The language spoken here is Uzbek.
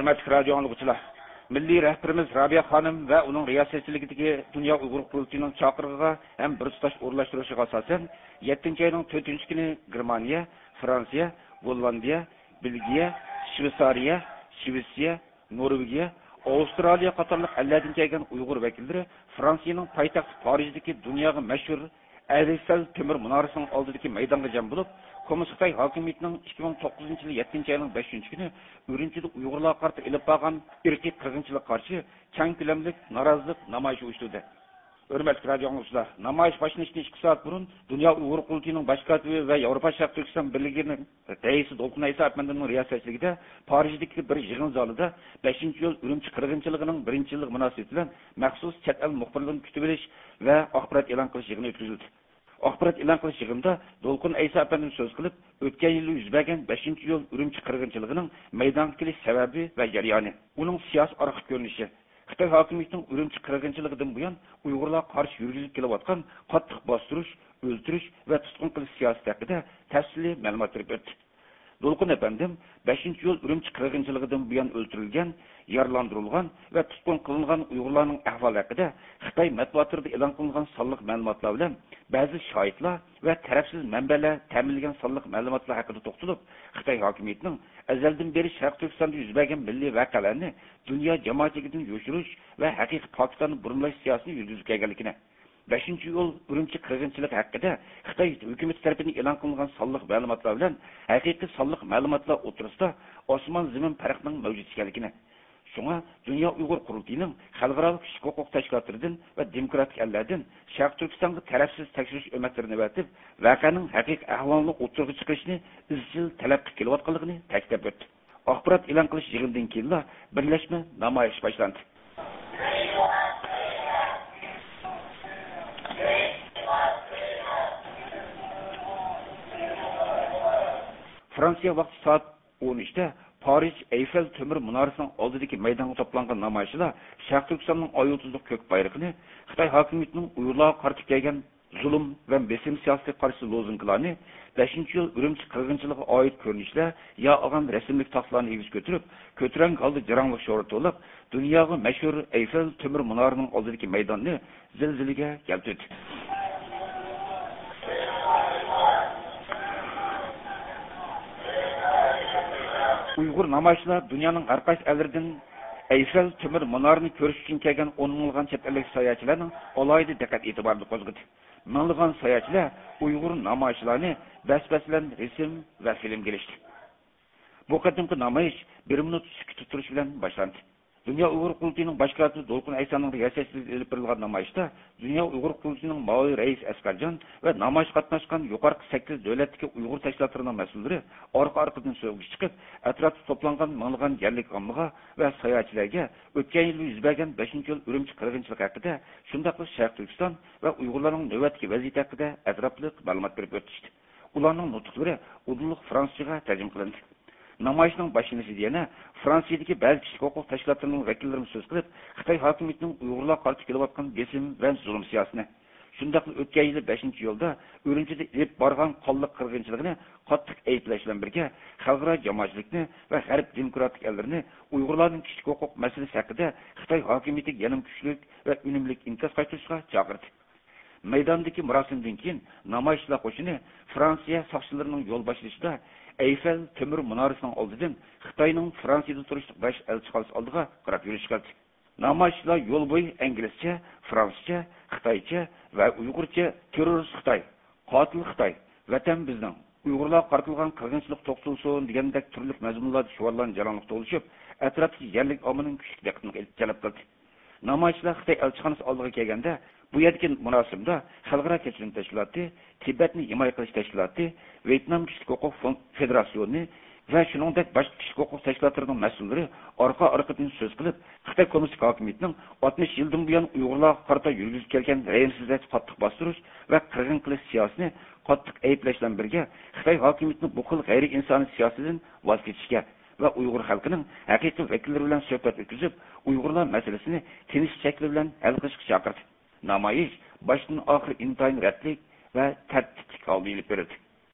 Hürmetli radyo anlıqçılar. Milli rəhbərimiz Rabia xanım və onun riyasətçiligidəki Dünya Uyğur Qurultayının çağırığına həm bir tutaş orlaşdırışıға asasən 7-ci ayının 4-cü günü Germaniya, Fransiya, Gollandiya, Belgiya, Şveysariya, Şvetsiya, Norvegiya, Avstraliya qatarlıq əllərdən gələn Uyğur vəkilləri Fransiyanın paytaxtı Parijdəki dünyaga məşhur Eiffel tömür munarasının aldığındakı meydanda cəm bulub, Komünist Xitay hakimiyyətinin 2009 yılı 7-ci ayının 5-ci günü Ürümçidə Uyğurlarga qarşı elib barğan irqi qırğınçılıqqa qarşı keng ko'lamlik norozilik namoyishi uyushtirdi. Hürmetli radyo anlıqçılar, namoyish başlanışından 2 saat burun Dünya Uyğur Qurultayının baş katibi və Avropa Şərq Türkistan Birliği'nin reisi Dolqun Aysa Efendi'nin riyasətçiligida Parijdəki bir yığın zalida 5-ci yıl Ürümçi qırğınçılığının 1-ci yıllık münasibəti bilan məxsus chet el muxbirlərini kütüb elish və axbarat e'lon qilish yığını ötküzüldü. Axbarat e'lon qilish yığında Dolqun Aysa Efendi söz qilib, o'tgan yil yuz bergan 5-ci yıl Ürümçi qırğınçılığının maydonga kelish sababi və jarayoni, uning siyosiy arxi ko'rinishi, Xitoy hokimiyatining Ürümçi qirg'inchiligidan buyon Uyg'urlar qarshi yurgizib kelayotgan qattiq bostirish, o'ldirish va tutqun qilish siyosati haqida tafsili ma'lumot berib o'tdi. Dolqun efendim 5-ci yıl Ürümçi qirg'inchiligidan buyon o'ldirilgan, yaralandırılgan və tutqun qilingan Uyg'urlarning ahvoli haqida Xitoy matbuotida e'lon qilingan sonliq ma'lumotlar bilan ba'zi shohidlar va tarafsiz manbalar ta'minlagan sonliq ma'lumotlar haqida to'xtalib, Xitoy hokimiyatining azaldan beri Sharq Turkistonda yuz bergan milliy voqealarni dunyo jamoatchigidan yo'shirish va haqiqiy Pokistonni burunlash siyosatini yurgizib kelganligini, 5-ci yıl Ürümçi qirg'inchiligi haqida Xitoy hukumat tomonidan e'lon qilingan sonliq ma'lumotlar bilan haqiqiy sonliq ma'lumotlar o'rtasida osmon zamin farqining mavjud ekanligini, Şuna Dünya Uyghur Qurultayının xalqaro kishilik huquq tashkilotlaridan va demokratik ellardan Sharq Turkistonga tarafsiz tekshirish ummatlarini vatib, voqeaning haqiqiy ahvolini o'tirg'i chiqishni izchil talab qilib kelayotganligini ta'kidlab o'tdi. Axborot e'lon qilish yig'inidan keyin birlashma namoyish boshlandi. Fransiya vaqti soat 13'da Paris Eiffel tömür munarasının oldidagi maydonga to'plangan namoyishchilar Sharq Turkistonning oyutsuzlik ko'k bayrog'ini, Xitoy hokimiyatining Uyg'urlarga qarshi kelgan zulm va besim siyosatiga qarshi lozunkalarni, 5-ci yıl Ürümçi qirg'inchiligiga oid ko'rinishlar yo olgan rasmlik taxtlarni egiz ko'tarang holda jaranglik sho'ri to'lib, dunyoga mashhur Eiffel tömür munarasining oldidagi maydonni zilzilaga keltirdi. Uyghur namoyishchilar dunyoning har qaysi ellardan Eiffel tömür munarasini ko'rish uchun kelgan 10 minglagan chet ellik sayohatchilarning alohida diqqat e'tiborini qo'zg'adi. Minglagan sayohatchilar Uyghur namoyishchilarni bas-baslan rasm va film kelishdi. Bu qadimki namoyish 1 minut sukut turish bilan boshlandi. Dünya Uyghur Qurultayının baş katibi Dolqun Aysan'ın riyasətçiligida elib berilgan namoyishda Dünya Uyghur Qurultayının Mavi Reis Askarjan və namoyish qatnaşqan yuqorqi 8 davlatdagi Uyghur tashkilotlarining mas'ullari orqa-orqadan so'zga chiqib, atrofda to'plangan minglagan yerlik ommaga va sayohatchilarga o'tgan yil yuz bergan 5-ci yil Ürümçi qirg'inchiligi haqida, shundaqla Sharq Turkiston va Uyg'urlarning navbatdagi vaziyati haqida atrofli ma'lumot berib o'tishdi. Ularning nutqlari uzunliq fransuzchaga tarjima qilindi. Namoyishning başlanışı diyene Fransiyadagi ba'zi kishilik huquq tashkilotlarining vakillari so'z qilib, Xitoy hokimiyatining Uyg'urlar qarshi kelayotgan besim va zulm siyosatini, shundaqla o'tgan yil 5-ci yilda Ürümchida elib borgan qonli qirg'inchiligini qattiq ayblash bilan birga xalqaro jamoatchilikni va g'arb demokratik ellarni Uyg'urlarning kishilik huquq masalasi haqida Xitoy hokimiyatiga yanam kuchli va unumli inkas qaytarishga chaqirdi. Maydondagi murosimdan keyin namoyishchilar qo'shini Fransiya soqchilarining yo'l boshlashida Eiffel tömür munarasının oldidan Xitoyning Fransiyada turishliq baş elchixonasi oldiga qarab yurishgan. Namoyishchilar yo'l bo'yi inglizcha, fransuzcha, xitoycha va uyg'urcha terrorist Xitoy, qotil Xitoy, vatan bizning, Uyg'urlar qartilgan qirg'inchilik to'xtalsin degandek turli mazmunlarda shuvarlarni jaranglik to'lishib, atrofdagi yerlik ommaning kuchli diqqatini jalb qildi. Namoyishchilar Xitoy elchixonasi oldiga kelganda bu yerdagi munosabatda xalqaro kechirim tashkiloti, Tibetni himoya qilish tashkiloti, Vyetnam kishilik huquq federatsiyoni va shuningdek boshqa kishilik huquq tashkilotlarining mas'ullari orqa-orqadan so'z qilib, Xitoy kommunist hokimiyatining 60 yildan buyon Uyg'urlarga qarata yurgizib kelgan rejimsizlik qattiq bostirish va qirg'in qilish siyosatini qattiq ayblash bilan birga Xitoy hokimiyatining bu xil g'ayri insoniy siyosatidan voz kechishga va Uyg'ur xalqining haqiqiy vakillari bilan suhbat o'tkazib, Uyg'urlar masalasini tinch shakli bilan hal qilishga chaqirdi. Namoyish boshdan oxir intayin ratlik va tartibli holda olib berildi.